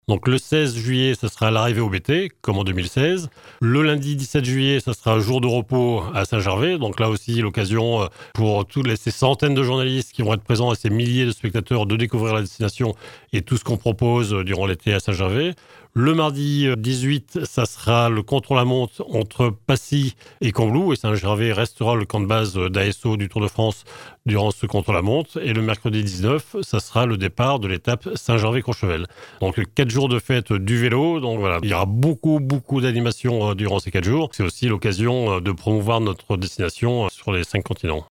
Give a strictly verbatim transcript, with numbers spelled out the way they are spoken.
Donc le seize juillet, ce sera l'arrivée au B T, comme en deux mille seize. Le lundi dix-sept juillet, ça sera un jour de repos à Saint-Gervais. Donc là aussi, l'occasion euh, pour toutes les, ces centaines de journalistes qui vont être présents et ces milliers de spectateurs de découvrir la destination et tout ce qu'on propose euh, durant l'été à Saint-Gervais. Le mardi euh, dix-huit, ça sera le contre-la-montre entre Passy et Combloux. Et Saint-Gervais restera le camp de base d'A S O du Tour de France durant ce contre-la-montre. Et le mercredi dix-neuf, ça sera le départ de l'étape Saint-Gervais-Courchevel. Donc quatre jours de fête du vélo. Donc voilà, il y aura beaucoup, beaucoup d'animations euh, durant ces quatre jours. C'est aussi l'occasion euh, de promouvoir notre destination euh, sur les cinq continents.